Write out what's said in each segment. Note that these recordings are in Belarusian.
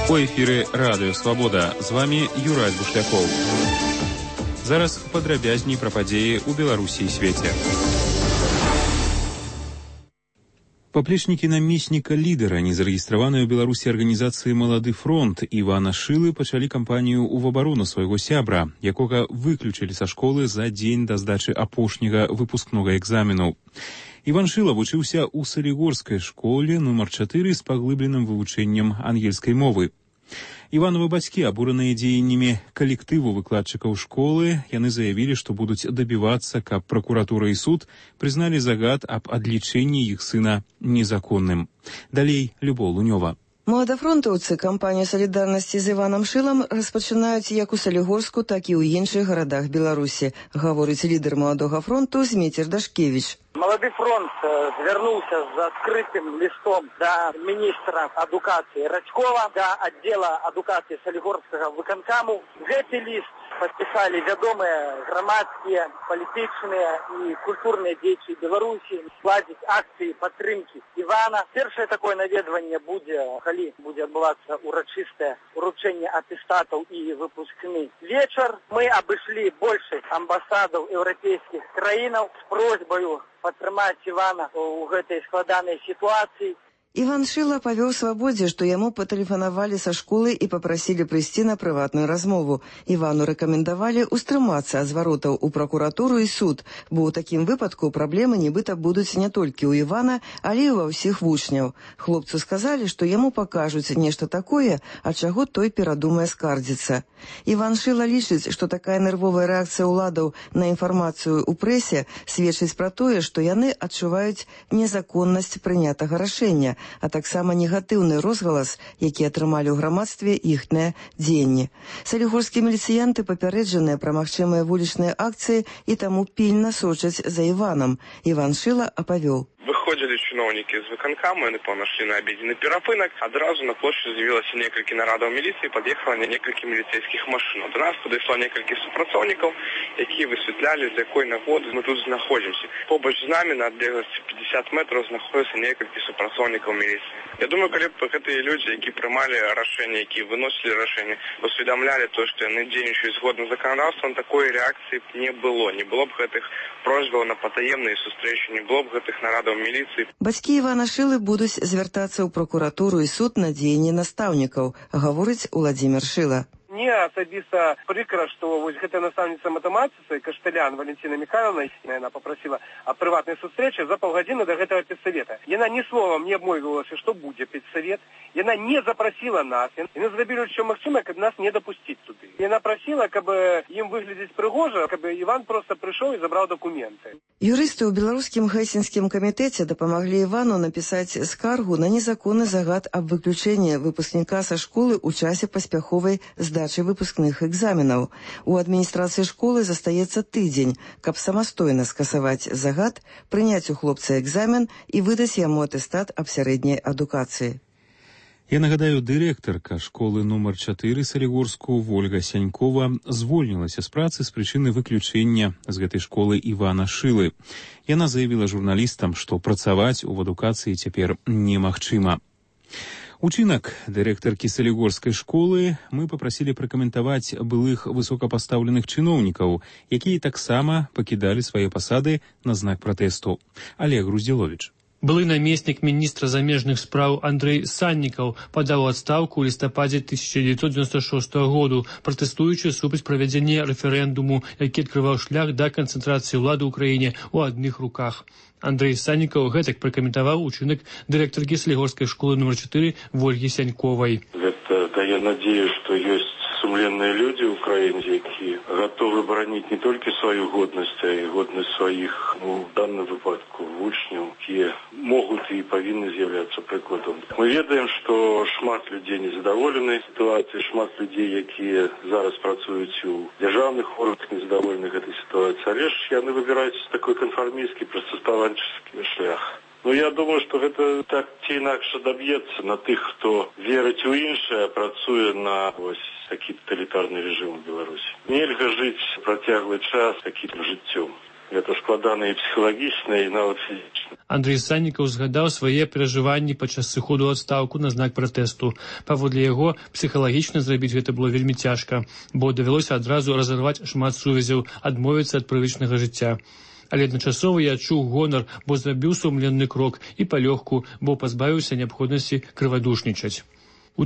У эфіры Радыё Свабода. З вами Юрай Бушлякоў. Зараз падрабязней пра падзеі ў Беларусі і свеце. Паплечнікі намесніка лідара незарэгістраванай у Беларусі арганізацыі «Малады фронт» Івана Шылы пачалі кампанію ў абарону свайго сябра, якога выключылі са школы за дзень да здачы апошняга выпускнога экзамену. Іван Шыла вучыўся ў Салігорскай школе нумар 4 з паглыбленым вывучэннем ангельскай мовы. Івановы бацькі, абураныя дзеяннямі калектыву выкладчыкаў школы, яны заявілі, што будуць дабівацца, каб пракуратура і суд прызналі загад аб адлічэнні іх сына незаконным. Далей Любоў Лунёва. Маладафронтаўцы кампанію салідарнасці з Іванам Шылам распачынаюць як у Салігорску, так і ў іншых гарадах Беларусі, гаворыць лідар Маладога фронту Зміцер Дашкевіч. Малады фронт звярнуўся з адкрытым лістом да міністра адукацыі Радзькова, да аддзела адукацыі Салігорскага выканкаму. Гэты ліст падпісалі вядомыя грамадскія, палітычныя і культурныя дзеячы Беларусі, складзіць акцыі падтрымкі Івана. Першае такое наведванне будзе, калі будзе адбывацца урачыстае уручэнне атэстатаў і выпускны вечар. Мы абышлі большасць амбасадаў еўрапейскіх краінаў з просьбаю падтрымаць Івана ў гэтай складанай сітуацыі. Іван Шыла павёў свабодзе, што яму патэлефанавалі са школы і папрасілі прыйсці на прыватную размову. Івану рэкамендавалі ўстрымацца ад зваротаў у пракуратуру і суд, бо ў такім выпадку праблемы нібыта будуць не толькі ў Івана, але і ва ўсіх вучняў. Хлопцу сказалі, што яму пакажуць нешта такое, ад чаго той перадумае скардзіцца. Іван Шыла лічыць, што такая нервовая рэакцыя ўладаў на інфармацыю ў прэсе сведчыць пра тое, што яны адчуваюць незаконнасць прынятага рашэння, а таксама негатыўны розгалас, які атрымалі ў грамадстве іхныя дзеянні. Салігорскія міліцыянты папярэджаныя пра магчымыя вулічныя акцыі і таму пільна сочаць за Іванам. Іван Шыла апавёў. Выходзілі чыноўнікі з выканкаму, яны паўнашлі на абедзенны перапынак. Адразу на плошчы з'явілася некалькі нарадаў міліцыі, пад'ехала некалькі міліцэйскіх машын. До нас падышло некалькі супрацоўнікаў, якія высвятлялі, з якой нагоды мы тут знаходзімся. Побач з намі на адлегласці 50 метраў знаходзяцца некалькі супрацоўнікаў міліцыі. Я думаю, калі б гэтыя людзі, які прымалі рашэнне, якія выносілі рашэнне, усведамлялі то, што яны дзейнічаюць згодна з заканадаўствам, такой рэакцыі б не было. Не было б гэтых просьбаў на патаемныя сустрэчы, не было б гэтых нарадаў міліцыі. Бацькі Івана Шылы будуць звяртацца ў пракуратуру і суд на дзеянні настаўнікаў, гаворыць Уладзімір Шыла. Мне асабіста прыкра, што вось гэтая настаўніца матэматыцы Кашталян Валентина Михайловна, яна папрасіла аб прыватнай сустрэчы за паўгадзіны да гэтага педсавета. Яна ні словам не абмовілася, што будзе педсавет. Яна не запрасіла нас. Яны зрабілі ўсё магчымае, каб нас не дапусціць туды. Яна прасіла, каб ім выглядзець прыгожа, каб Іван проста прыйшоў і забраў дакументы. Юрысты ў беларускім Гельсінскім камітэце дапамаглі Івану напісаць скаргу на незаконны загад аб выключэнні выпускніка са школы ў часе паспяховай здачы выпускных экзаменаў. У адміністрацыі школы застаецца тыдзень, каб самастойна скасаваць загад, прыняць у хлопца экзамен і выдаць яму атэстат аб сярэдняй адукацыі. Я нагадаю, дырэктарка школы нумар 4 Салігорску Вольга Сянькова звольнілася з працы з прычыны выключэння з гэтай школы Івана Шылы. Яна заявіла журналістам, што працаваць у адукацыі цяпер немагчыма. Учынак дырэктаркі Салігорскай школы мы папрасілі пракаментаваць былых высокапастаўленых чыноўнікаў, якія таксама пакідалі свае пасады на знак пратэсту. Олег Груздзіловіч. Былы намеснік міністра замежных спраў Андрэй Саннікаў падаў адстаўку ў лістападзе 1996 году, пратэстуючы супраць правядзення рэферэндуму, які адкрываў шлях да канцэнтрацыі ўлады ў краіне ў адных руках. Андрэй Саннікаў гэтак пракаментаваў учынак дырэктаркі Салігорскай школы нумар 4 Вольгі Сяньковай. Гэта дае надзею, што ёсць сумленныя людзі ў краіне, якія гатовы бараніць не толькі сваю годнасць, а і годнасць сваіх, у данным выпадку, вучняў, якія могуць і павінны з'яўляцца прыкладам. Мы ведаем, што шмат людзей незадаволеныя сітуацыяй, шмат людзей, якія зараз працуюць у дзяржаўных органах, незадаволены гэтай сітуацыяй, але ж яны выбіраюць такой канфармісцкі, прыстасаванчаскі шлях. Ну, я думаю, што гэта так ці інакш адаб'ецца на тых, хто верыць у іншае, працуе на вось такі таталітарны рэжым у Беларусі. Нельга жыць працяглы час такім жыццём. Гэта складана і псіхалагічна, і нават фізічна. Андрэй Саннікаў згадаў свае перажыванні падчас сыходу ў адстаўку на знак пратэсту. Паводле яго, псіхалагічна зрабіць гэта было вельмі цяжка, бо давялося адразу разарваць шмат сувязяў, адмовіцца ад прывычнага жыцця. Але адначасова я адчуў гонар, бо зрабіў сумленны крок і палёгку, бо пазбавіўся неабходнасці крывадушнічаць. У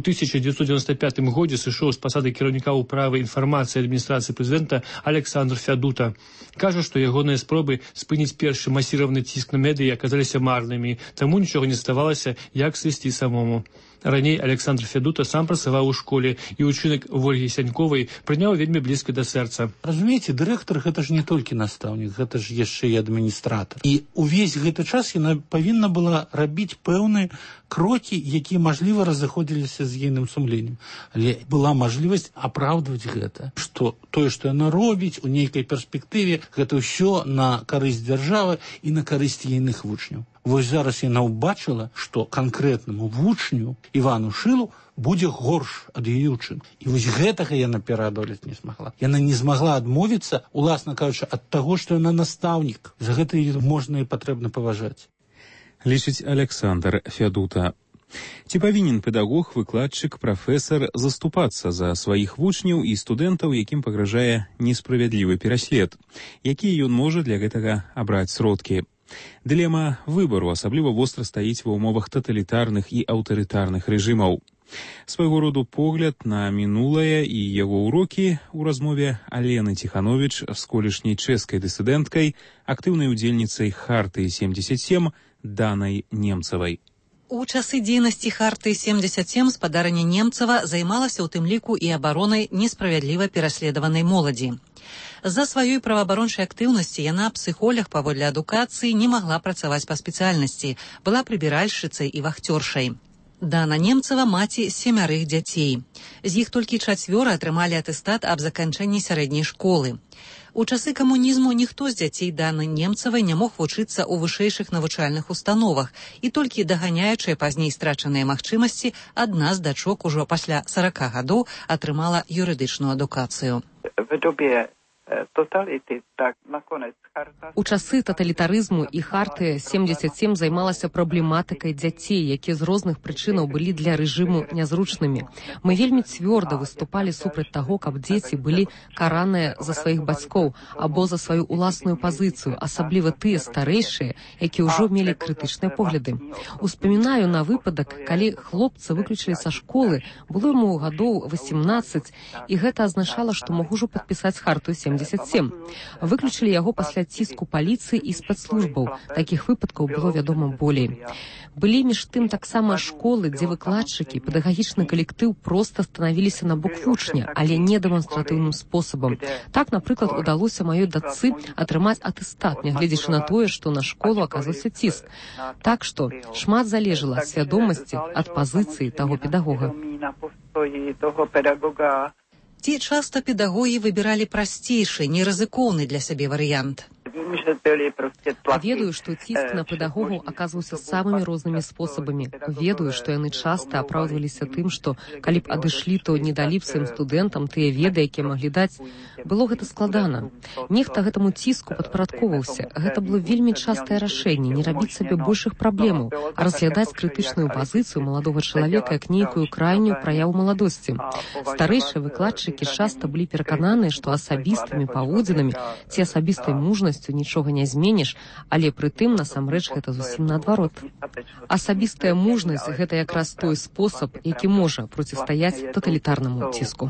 1995 годзе сышоў з пасады кіраўніка ўправы інфармацыі адміністрацыі прэзідэнта Александр Фядута. Кажа, што ягоныя спробы спыніць першы масіраваны ціск на медыі аказаліся марнымі, таму нічога не ставалася, як сысці самому. Раней Александр Фядута сам працаваў у школе, і ўчынак Вольгі Сяньковай прыняў вельмі блізка да сэрца. Разумееце, дырэктар гэта ж не толькі настаўнік, гэта ж яшчэ і адміністратар. І увесь гэты час яна павінна была рабіць пэўныя крокі, якія, мажліва, разыходзіліся з ейным сумленнем. Але была мажлівасць апраўдваць гэта, што тое, што яна робіць у нейкай перспектыве, гэта ўсё на карысць дзяржавы і на карысць ейных вучняў. Вось зараз яна ўбачыла, што канкрэтнаму вучню Івану Шылу будзе горш ад яе ўчынку. І вось гэтага яна пераадолець не змагла. Яна не змагла адмовіцца, уласна кажучы, ад таго, што яна настаўнік. За гэта її можна і патрэбна паважаць. Лічыць Александр Фядута. Ці павінен педагог, выкладчык, прафесар заступацца за сваіх вучняў і студэнтаў, якім пагражае несправядлівы пераслед? Якія ён можа для гэтага абраць сродкі? Дылема выбару асабліва востра стаіць ва ўмовах таталітарных і аўтарытарных рэжымаў. Свайго роду погляд на мінулае і яго ўрокі ў размове Алены Тиханович з колішняй чэшскай дысідэнткай, актыўнай удзельніцай Хартыі 77 Данай Немцавай. У часы дзейнасці Хартыі 77 спадарня Немцава займалася ў тым ліку і абаронай несправядліва пераследаванай моладзі. З-за сваёй праваабарончай актыўнасці яна, псіхолог паводле адукацыі, не магла працаваць па спецыяльнасці, была прыбіральшчыцай і вахцёршай. Дана Немцава маці 7 дзяцей. З іх толькі 4 атрымалі атэстат аб заканчэнні сярэдняй школы. У часы камунізму ніхто з дзяцей Даны Немцавай не мог вучыцца ў вышэйшых навучальных установах, і толькі даганяючыя пазней страчаныя магчымасці, адна з дачок ужо пасля 40 гадоў атрымала юрыдычную адукацыю. У часы таталітарызму і Хартыя 77 займалася праблематыкай дзяцей, якія з розных прычынаў былі для рэжыму нязручнымі. Мы вельмі цвёрда выступалі супраць таго, каб дзеці былі караныя за сваіх бацькоў або за сваю ўласную пазіцыю, асабліва тыя старэйшыя, якія ўжо мелі крытычныя погляды. Успамінаю на выпадак, калі хлопца выключылі са школы, было яму гадоў 18, і гэта азначала, што мог ужо падпісаць Хартыю 77. Выключылі яго пасля ціску паліцыі і спецслужбаў. Такіх выпадкаў было вядома болей. Былі між тым таксама школы, дзе выкладчыкі, педагагічны калектыў проста станавіліся на бок вучня, але не дэманстратыўным спосабам. Так, напрыклад, удалося маёй дачцы атрымаць атэстат, нягледзячы на тое, што на школу аказаўся ціск. Так што шмат залежала ад свядомасці, ад пазіцыі таго педагога. Ці часта педагогі выбіралі прасцейшы, нерызыкоўны для сябе варыянт? Ведаю, што ціск на педагогаў аказваўся самымі рознымі спосабамі. Ведаю, што яны часта апраўдваліся тым, што калі б адышлі, то не далі б сваім студэнтам тыя веды, якія маглі даць. Было гэта складана. Нехта гэтаму ціску падпарадковаўся. Гэта было вельмі частае рашэнне, не рабіць сабе большых праблемаў, а разглядаць крытычную пазіцыю маладога чалавека як нейкую крайнюю праяву маладосці. Старэйшыя выкладчыкі часта былі перакананыя, што асабістымі паводзінамі ці асабістай мужнасцю нічога не зменіш, але прытым насамрэч гэта зусім наадварот. Асабістая мужнасць – гэта якраз той спосаб, які можа процістаяць таталітарнаму ціску.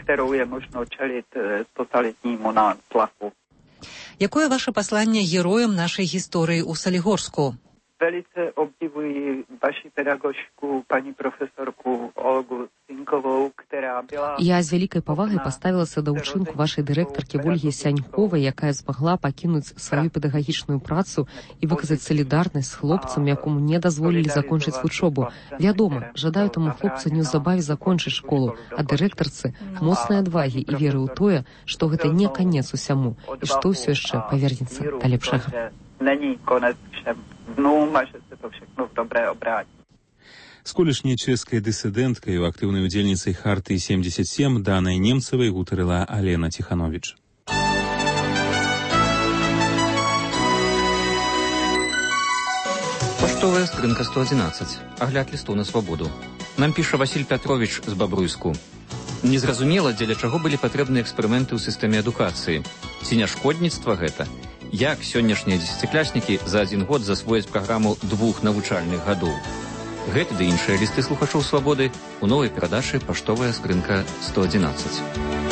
Якое ваше пасланне героям нашай гісторыі ў Салігорску? Velice obdivuji vaši pedagožku, pani profesorku Olgu Sinkovou, ktorá byla... Я з вялікай павагай паставілася да ўчынку вашай дырэктаркі Вольгі Сяньковай, якая змагла пакінуць сваю педагагічную працу і выказаць салідарнасць з хлопцам, якому не дазволілі закончыць вучобу. Вядома, жадаю таму хлопцу неўзабаве закончыць школу, а дырэктарцы моцнай адвагі і веры ў тое, што гэта не канец усяму і што ўсё яшчэ павернецца да лепшага. Není konec všem dnům a že se to všechno v dobré obrátí. З колішняй чэшскай дысідэнткай, актыўнай удзельніцай Хартыі 77 Данай Немцавай гутарыла Алена Тиханович. Паштовая скрынка 111. Агляд лістоў на свабоду. Нам піша Васіль Пятровіч з Бабруйску. Незразумела, дзеля чаго былі патрэбныя эксперыменты ў сістэме адукацыі. Ці не шкодніцтва гэта? Як сённяшнія дзесяцікляснікі за 1 год засвояць праграму 2 навучальных гадоў? Гэты ды іншыя лісты слухачоў свабоды у новай перадачы «Паштовая скрынка 111».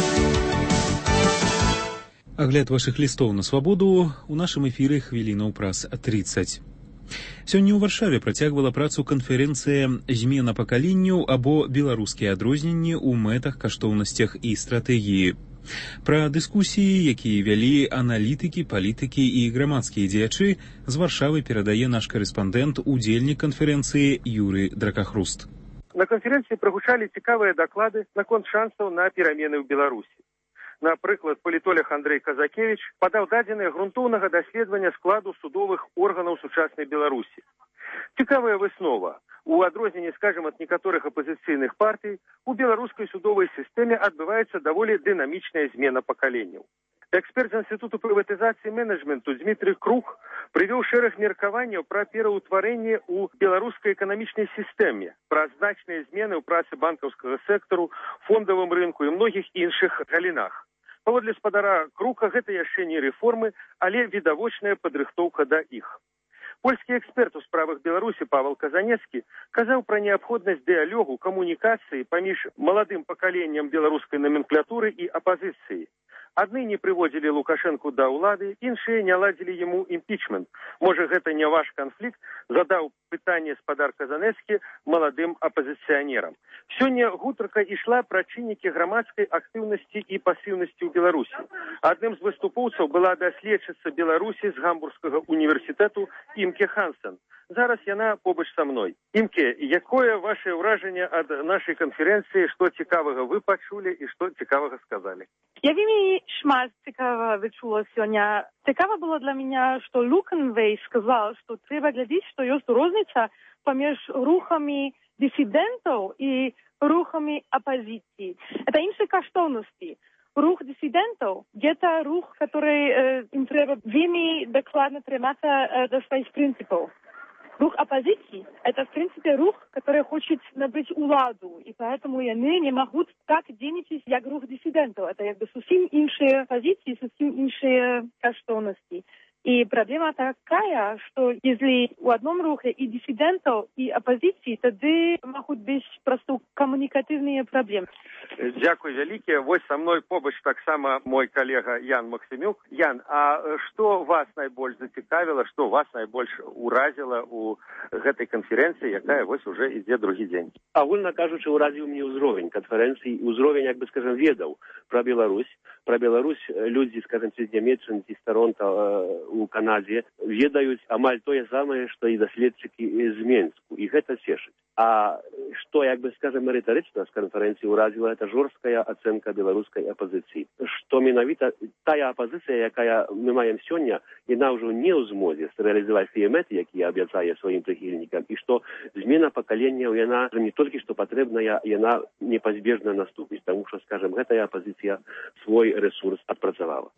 Агляд вашых лістоў на свабоду у нашым эфіры хвілінаў праз 30. Сёння ў Варшаве працягвала працу канферэнцыя «Змена пакаленняў» або «Беларускія адрозненні ў мэтах, каштоўнасцях і стратэгіі». Пра дыскусіі, якія вялі аналітыкі, палітыкі і грамадскія дзеячы, з Варшавы перадае наш карэспандэнт, удзельнік канферэнцыі Юрый Дракахруст. На канферэнцыі прагучалі цікавыя даклады наконт шансаў на перамены ў Беларусі. Напрыклад, палітолог Андрей Казакевич падаў дадзеныя грунтоўнага даследавання складу судовых органаў сучаснай Беларусі. Цікавая выснова. У адрозненні, скажем, ад некаторых апазіцыйных партый, у беларускай судовай сістэме адбываецца даволі дынамічная змена пакаленняў. Эксперт з Інстытуту прыватызацыі менеджменту Дмітрий Круг прывёў шэраг меркаванняў пра пераўтварэнне ў беларускай эканамічнай сістэме, пра значныя змены ў працы банкаўскага сектару, фондавым рынку і многіх іншых галінах. Паводле спадара Круга гэта яшчэ не рэформы, але відавочная падрыхтоўка да іх. Польскі эксперт у справах Беларусі Павел Казанецкі казаў пра неабходнасць дыялогу, камунікацыі паміж маладым пакаленнем беларускай номенклатуры і апазіцыі. Адны не прыводзілі Лукашэнку да ўлады, іншыя не ладзілі яму імпічмент. Можа, гэта не ваш канфлікт, задаў пытанне спадар Казанецкі маладым апазіцыянерам. Сёння гутарка ішла пра чыннікі грамадскай актыўнасці і пасіўнасці ў Беларусі. Адным з выступоўцаў была даследчыца Беларусі з Гамбургскага універсітэту Імке Хансен. Зараз яна побач са мной. Імке, якое ваше ўражанне ад нашай канферэнцыі, што цікавага вы пачулі і што цікавага сказалі? Я вельмі шмат цікавага вычула сёння. Цікава было для мяне, што Лукенвей сказаў, што трэба глядзець, што ёсць розніца паміж рухамі дысідэнтаў і рухамі апазіцыі. Это іншыя каштоўнасці. Рух диссидентов – это рух, который им треба вельми докладно требоваться до своих принципов. Рух оппозиции – это, в принципе, рух, который хочет набыть уладу, и поэтому они не могут так дениться, как рух диссидентов. Это как бы совсем іншие позиции, совсем іншие каштовности. И проблема такая, что если у одном рухе и диссидентов, и оппозиции, тогда могут быть просто коммуникативные проблемы. Дзякуй вялікі. Вось са мной побач таксама мой калега Ян Максімюк. Ян, а што вас найбольш зацікавіла, што вас найбольш уразіла ў гэтай канферэнцыі, якая вось уже ідзе другі дзень? Агульна кажучы, уразіў мне ўзровень канферэнцыі, ўзровень, як бы скажем, ведаў пра Беларусь. Пра Беларусь людзі, скажем, ці з Нямецчыны, ці з Торонта у Канадзе ведаюць амаль тое самае, што і даследчыкі з Менску. І гэта цешыць. А што, як бы скажем, рытарычна з канферэнцыі ўразіла, это жорсткая ацэнка беларускай апазіцыі. Што менавіта тая апазіцыя, якая мы маем сёння, яна ўжо не ў змозе рэалізаваць тыя мэты, якія абяцае сваім прыхільнікам, і што змена пакаленняў, яна не толькі што патрэбная, яна непазбежна наступіць, таму што, скажем, гэтая апазіцыя свой ресурс адпрацавала.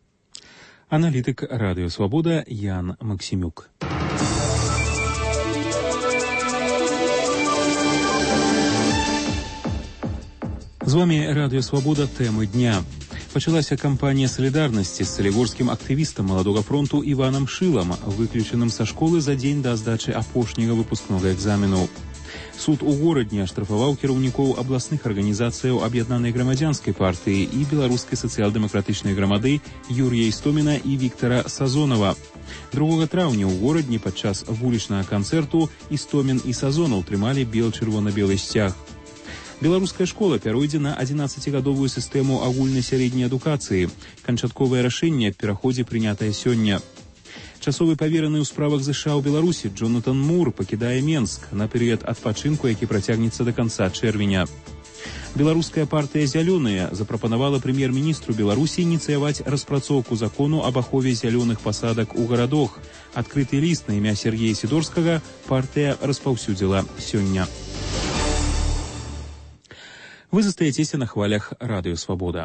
Аналітык Радыё Свабода Ян Максімюк. З вами Радыё Свабода, тэмы дня. Пачалася кампанія салідарнасці з салігорскім актывістам маладога фронту Іванам Шылам, выключаным са школы за дзень да здачы апошняга выпускнога экзамену. Суд у горадні аштрафаваў кіраўнікоў абласных арганізацыяў Аб'яднанай грамадзянскай партыі і беларускай сацыял-дэмакратычнай грамады Юрія Істоміна і Віктара Сазонава. 2 траўня ў горадні падчас вулічнага канцэрту Істомін і Сазонаў трымалі бел-чырвона-белы сцяг. Беларуская школа пяройдзе на 11-гадовую сістэму агульнай сярэдняй адукацыі. Канчатковае рашэнне аб пераходзе прынятае сёння. Часовы павераны ў справах ЗША ў Беларусі Джонатан Мур пакідае Менск на перыяд адпачынку, які працягнецца да канца чэрвеня. Беларуская партыя «Зялёныя» запрапанавала прэм'ер-міністру Беларусі ініцыяваць распрацоўку закону аб ахове зялёных пасадак у гарадах. Адкрыты ліст на імя Сергея Сідорскага партыя распаўсюдзіла сёння. Вы застаецеся на хвалях Радыё Свабода.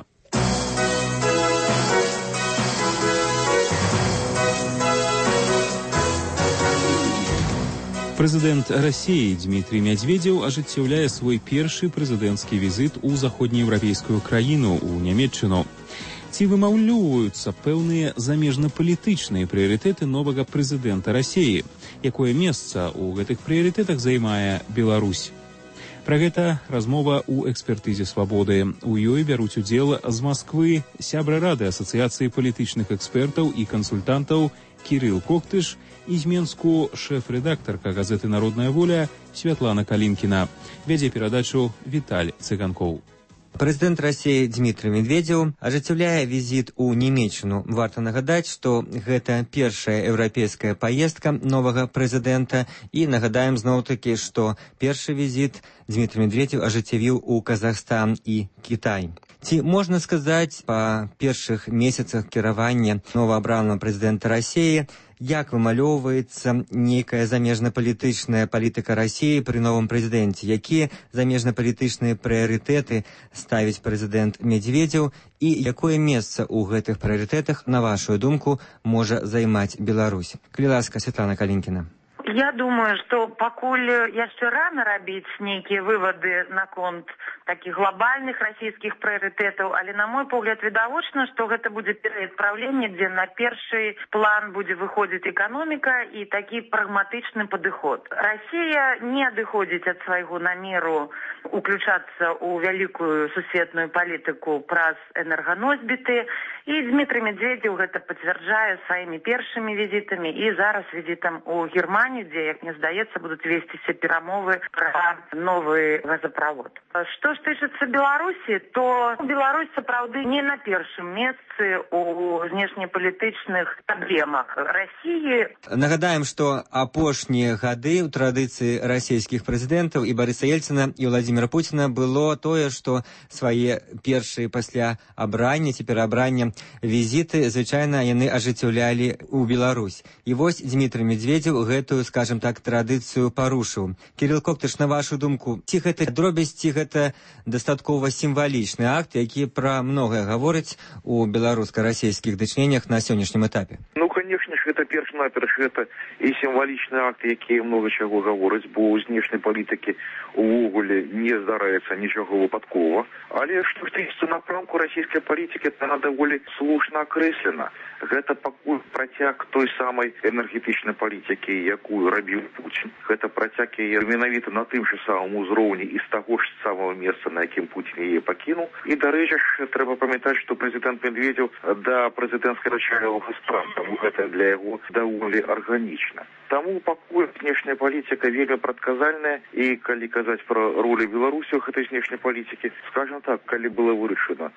Прэзідэнт Расіі Дмітрый Мядзведзеў ажыццяўляе свой першы прэзідэнцкі візіт у заходнееўрапейскую краіну, у Нямецчыну. Ці вымаўлёўваюцца пэўныя замежнапалітычныя прыярытэты новага прэзідэнта Расіі? Якое месца ў гэтых прыярытэтах займае Беларусь? Пра гэта размова ў экспертызе «Свабоды». У ёй бяруць удзел з Масквы сябра Рады Асацыяцыі палітычных экспертаў і кансультантаў Кірыл Коктыш і з Менску шэф-рэдактарка газеты «Народная воля» Святлана Калінкіна. Вядзе перадачу Віталь Цыганкоў. Прэзідэнт Расіі Дмітрый Медведзеў ажыццяўляе візіт у Нямецчыну. Варта нагадаць, што гэта першая еўрапейская паездка новага прэзідэнта, і нагадаем зноў-такі, што першы візіт Дмітрый Медведзеў ажыццявіў у Казахстан і Кітай. Ці можна сказаць, па першых месяцах кіравання новаабранага прэзідэнта Расіі, як вымалёўваецца нейкая замежнапалітычная палітыка Расіі пры новым прэзідэнце? Якія замежнапалітычныя прыярытэты ставіць прэзідэнт Медведзеў і якое месца ў гэтых прыярытэтах, на вашу думку, можа займаць Беларусь? Калі ласка, Святлана Калінкіна. Я думаю, што пакуль яшчэ рана рабіць нейкія вывады наконт такіх глобальных расійскіх прыярытэтаў, але, на мой погляд, відавочна, што гэта будзе перыяд правлення, дзе на першы план будзе выходзіць эканоміка і такі прагматычны падыход. Расія не адыходзіць ад свайго намеру уключацца ў вялікую сусветную палітыку праз энерганосьбіты, і Дмітрый Медведзеў гэта пацвярджае сваімі першымі візітамі і зараз візітам у Германію, дзе, як мне здаецца, будуць весціся перамовы пра новы газаправод. Што ж тычыцца Беларусі, то Беларусь сапраўды не на першым месцы у знешнепалітычных праблемах Расіі. Нагадаем, што апошнія гады ў традыцыі расійскіх прэзідэнтаў і Барыса Ельцына, і Владзіміра Пуціна было тое, што свае першыя пасля абрання ці пераабрання візіты, звычайна, яны ажыццяўлялі ў Беларусь. І вось Дмітрый Медведзеў гэтую, скажем так, традыцыю парушыў. Кірыл Коктыш, на вашу думку, ці гэта дробязь, ці гэта дастаткова сімвалічны акт, які пра многае гаворыць у беларуска-расійскіх дачыненнях на сённяшнім этапе? Ну, конечно ж, гэта перш-наперш, гэта і сімвалічны акт, які многа чаго гаворыць, бо ў знешняй палітыкі увогуле не здараецца нічога выпадкова. Але што тычыцца напрамку расійскай палітыкі, яна даволі слушна акрэслена. Гэта пакуль працяг той самай энергетычнай палітыкі, якую рабіў Пуцін. Гэта працяг яе менавіта на тым жа самым узроўні і з таго ж самого месца, на якім Пуцін яе пакінуў. І, дарэчы ж, трэба памятаць, што прэзідэнт Медведзеў да прэзідэнцкай начальнага справ, таму гэта для яго даволі арганічна. Таму пакуль знешняя палітыка вельмі прадказальная, і калі казаць пра ролю Беларусі ў гэтай знешняй палітыкі, скажем так, калі было вырашана,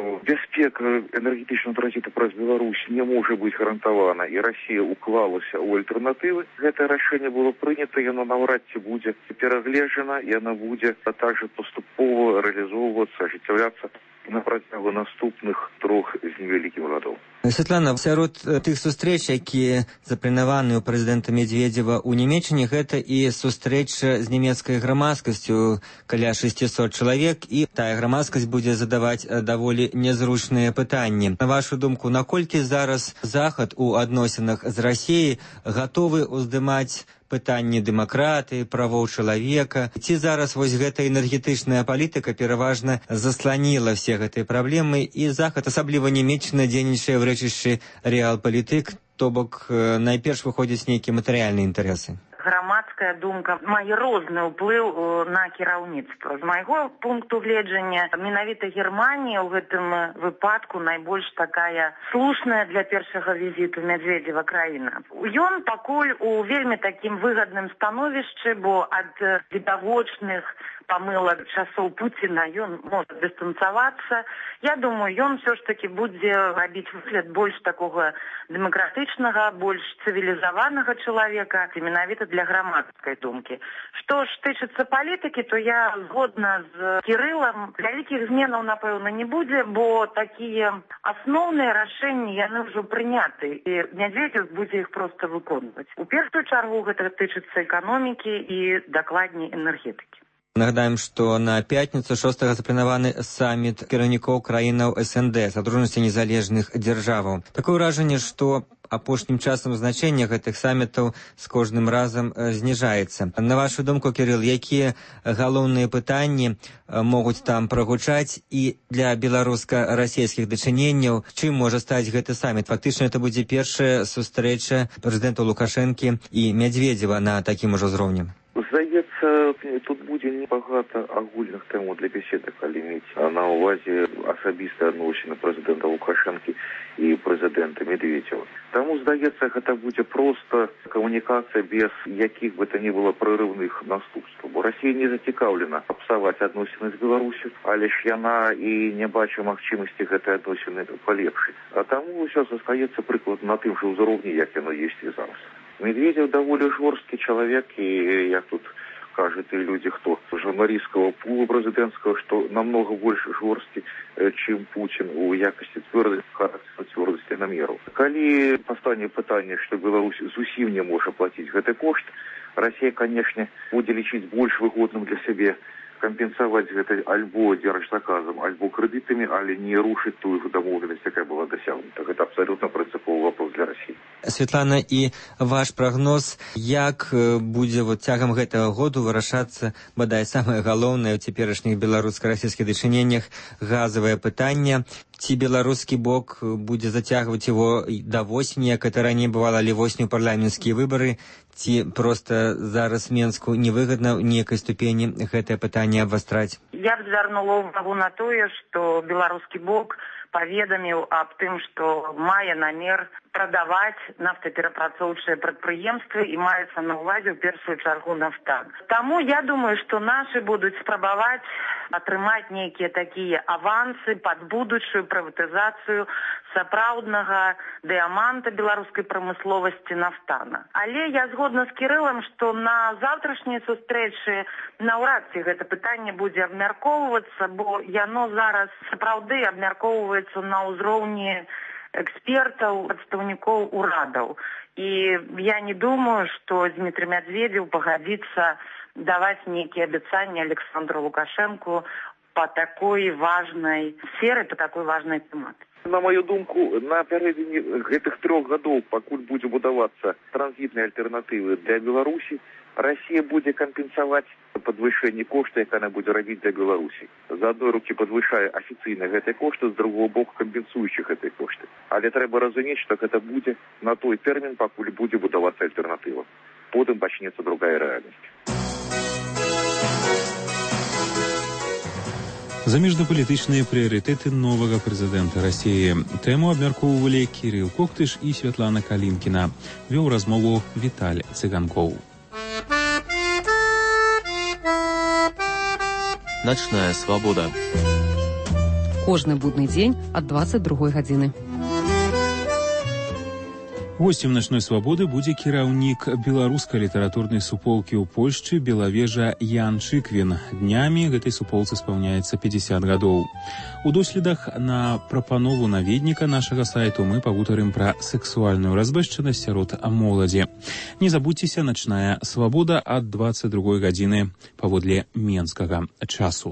бяспека энергетычнага транзіту праз Беларусь не можа быць гарантавана, і Расія уклалася ў альтэрнатывы, гэтае рашэнне было прынята, яно наўрад ці будзе перагледжана, яно будзе также паступова рэалізоўвацца, ажыццяўляцца на працягу наступных 3 з невялікім гадоў. Святлана, сярод тых сустрэч, якія запланаваны ў прэзідэнта Медведзева ў Нямецчыне, гэта і сустрэча з нямецкай грамадскасцю каля 600 чалавек, і тая грамадскасць будзе задаваць даволі нязручныя пытанні. На вашу думку, наколькі зараз Захад у адносінах з Расіяй гатовы ўздымаць пытанні дэмакратыі, правоў чалавека? Ці зараз вось гэта энергетычная палітыка пераважна засланіла все гэтыя праблемы, і Захад, асабліва Нямецчына, дзейнічае ў рэчышчы рэалпалітык, то бок найперш выходзяць нейкія матэрыяльныя інтарэсы? Грамадская думка мае розны ўплыў на кіраўніцтва. З майго пункту гледжання, менавіта Германія ў гэтым выпадку найбольш такая слушная для першага візіту Медведзева краіна. Ён пакуль у вельмі такім выгадным становішчы, бо ад відавочных памылак часоў Пуціна ён можа дыстанцавацца. Я думаю, ён все ж таки будзе рабіць выгляд больш такога дэмакратычнага, больш цывілізаванага чалавека, менавіта для грамадскай думкі. Што ж тычыцца палітыкі, то я згодна з Кірылам. Вялікіх зменаў, напэўна, не будзе, бо такія асноўныя рашэнні яны ўжо прыняты, і Медведзеў будзе іх проста выконваць. У першую чаргу гэта тычыцца эканомікі і дакладней энергетыкі. Нагадаем, што на пятніцу 6-го запланаваны саміт кіраўнікоў краінаў СНД, Садружнасці незалежных дзяржаваў. Такое ўражанне, што апошнім часам значэнне гэтых самітаў з кожным разам зніжаецца. На вашу думку, Кірыл, якія галоўныя пытанні могуць там прагучаць і для беларуска-расійскіх дачыненняў, чым можа стаць гэты саміт? Фактычна, это будзе першая сустрэча прэзідэнта Лукашэнкі і Мядзведзева на такім ужо ўзроўні. Здаецца, тут будзе небагата агульных тэмаў для беседы, калі мець на ўвазе асабістыя адносіны прэзідэнта Лукашэнкі і прэзідэнта Медведзева. Таму, здаецца, гэта будзе проста камунікацыя без якіх бы то ні было прэрыўных наступстваў. Бо Расія не зацікаўлена псаваць адносіны з Беларусю, але ж яна і не бачыць магчымасці гэтай адносіны палепшыць. А таму ўсё застаецца прыкладна на тым жа ўзроўні, як яно ёсць і зараз. Медведев даволі жорсткі чалавек, і як тут кажуць і людзі, хто журналісцкага пулу прэзідэнцкага, што намного больш жорсткі, чым Путін у якасці цвёрдасці намераў. Калі пастане пытанне, што Беларусь зусім не можа плаціць гэты кошт, Расія, канешне, будзе лічыць больш выгодным для сябе кампенсаваць гэта альбо дзяржзаказам, альбо крэдытамі, але не рушыць тую дамоўленасць, якая была дасягнута. Гэта абсалютна прынцыповы вопрос для Расіі. Святлана, і ваш прагноз, як будзе цягам гэтага году вырашацца, бадай, самае галоўнае ў цяперашніх беларуска-расійскіх дачыненнях газавае пытанне? Ці беларускі бок будзе зацягваць его да восені, як это раней бывала, але восенню парламенцкія выбары, ці проста зараз Менску невыгадна ў нейкай ступені гэтае пытанне абвастраць? Я б звярнула ўвагу на тое, што беларускі бок паведаміў аб тым, што мае намер прадаваць нафтаперапрацоўчыя прадпрыемствы і маецца на ўвазе ў першую чаргу нафтак. Таму я думаю, што нашы будуць спрабаваць атрымаць нейкія такія авансы пад будучую прыватызацыю сапраўднага дыяманта беларускай прамысловасці нафтана. Але я згодна з Кірылам, што на заўтрашняй сустрэчы наўрад ці гэта пытанне будзе абмяркоўвацца, бо яно зараз сапраўды абмяркоўваецца на ўзроўні экспертаў, прадстаўнікоў урадаў. І я не думаю, што Дмітрий Медведев пагадзіцца даваць нейкія абяцанні Александру Лукашэнку по такой важной сферы, по такой важной тематике. На мою думку, на пярэдзіне гэтых 3 гадоў, пакуль будзе будавацца транзітныя альтэрнатывы для Беларусі, Расія будзе кампенсаваць падвышэнне кошта, якая яна будзе рабіць для Беларусі. З адной рукі падвышае афіцыйна гэтыя кошты, з другого боку кампенсуючы гэтыя кошты. Але трэба разумець, што гэта будзе на той тэрмін, пакуль будзе будавацца альтэрнатыва. Потым пачнецца другая рэальнасць. Замежнапалітычныя прыярытэты новага прэзідэнта Расіі. Тэму абмяркоўвалі Кірыл Коктыш і Святлана Калінкіна. Вёў размову Віталь Цыганкоў. Начная свабода. Кожны будны дзень ад 22 гадзіны. Гостем начной свабоды будзе кіраўнік беларускай літаратурнай суполкі ў Польшчы Белавежа Ян Чыквін. Днямі гэтай суполцы спаўняецца 50 гадоў. У доследах на прапанову наведніка нашага сайту мы пагутарым пра сексуальную разбэшчанасць сярод моладзі. Не забудзьцеся, начная свабода ад 22 гадзіны паводле менскага часу.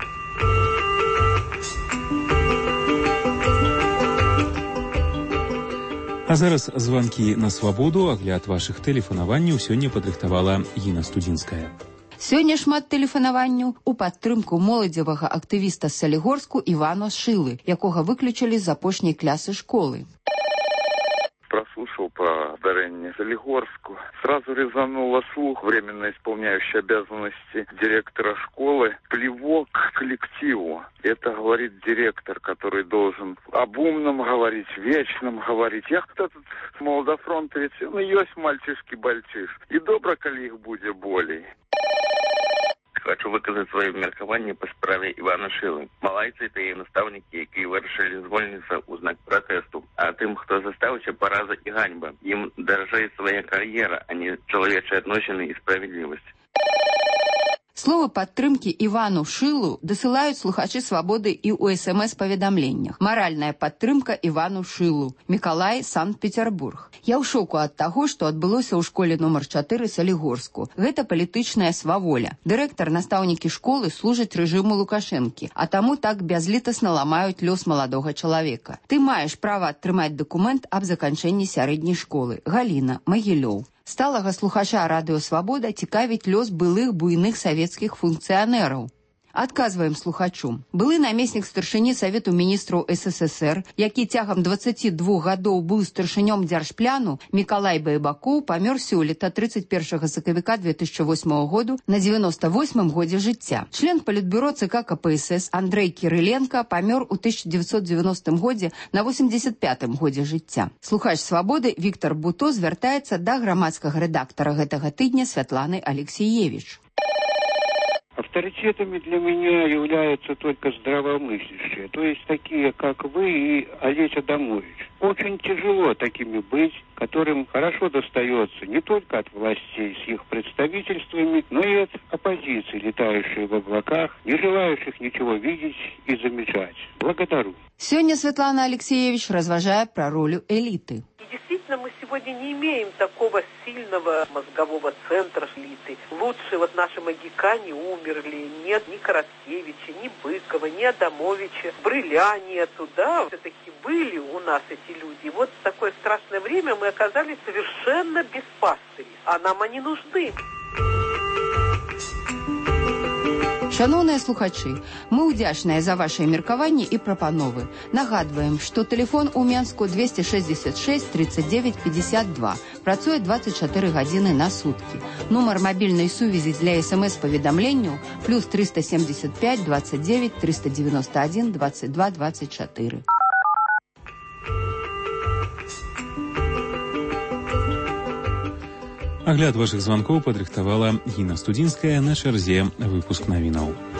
А зараз званкі на свабоду, агляд вашых тэлефанаванняў сёння падрыхтавала Іна Студзінская. Сёння шмат тэлефанаванняў у падтрымку моладзевага актывіста з Салігорску Івана Шылы, якога выключылі з апошняй клясы школы. Прослушал по здарению Солигорску. Сразу резануло слух временно исполняющий обязанности директора школы. Плевок к коллективу. Это говорит директор, который должен об умном говорить, вечном говорить. Я этот молодофронтовец, ну, есть мальчишки-бальчиш. И добро, коли их будет болей. Хочу выказаць сваё меркаванне па справе Івана Шылы. Малайцы — это і настаўнікі, якія вырашылі звольніцца ў знак пратэсту. А тым, хто застаўся, параза і ганьба. Ім даражэй свая кар'ера, а не чалавечыя адносіны і справядлівасць. Словы падтрымкі Івану Шылу дасылаюць слухачы свабоды і ў СМС-паведамленнях. Маральная падтрымка Івану Шылу. Мікалай, Санкт-Петербург. Я ў шоку ад таго, што адбылося ў школе нумар 4 Салігорску. Гэта палітычная сваволя. Дырэктар, настаўнікі школы служаць рэжыму Лукашэнкі, а таму так бязлітасна ламаюць лёс маладога чалавека. Ты маеш права атрымаць дакумент аб заканчэнні сярэдняй школы. Галіна, Магілёў. Сталага слухача Радыё Свабода цікавіць лёс былых буйных савецкіх функцыянераў. Адказваем слухачу. Былы намеснік старшыні Савету міністраў СССР, які цягам 22 гадоў быў старшынём дзяржпляну, Мікалай Байбакоў памёр сёлета 31 сакавіка 2008 году на 98 годзе жыцця. Член палітбюро ЦК КПСС Андрэй Кірыленка памёр у 1990 годзе на 85 годзе жыцця. Слухач Свабоды Віктор Буто звяртаецца да грамадскага рэдактара гэтага тыдня Святланы Алексеевич. Авторитетами для меня являются только здравомыслящие, то есть такие, как вы и Олесь Адамович. Очень тяжело такими быть, которым хорошо достается не только от властей с их представительствами, но и от оппозиции, летающей в облаках, не желающих ничего видеть и замечать. Благодарю. Сегодня Светлана Алексеевич разважает про роль элиты. Действительно, мы сегодня не имеем такого сильного мозгового центра элиты. Лучшие вот наши магикане умерли. Нет ни Караскевича, ни Быкова, ни Адамовича. Брыля нету, да. Все-таки были у нас эти люди. Вот в такое страшное время мы оказались совершенно без пастырей. А нам они нужны. Шановныя слухачы, мы ўдзячныя за вашыя меркаванні і прапановы. Нагадваем, што тэлефон у Менску 266 39 52. Працуе 24 гадзіны на суткі. Нумар мабільнай сувязі для СМС-паведамленняў плюс 375 29 391 22 24. Агляд вашых званкоў падрыхтавала Гіна Студзінская, на чарзе выпуск навінаў.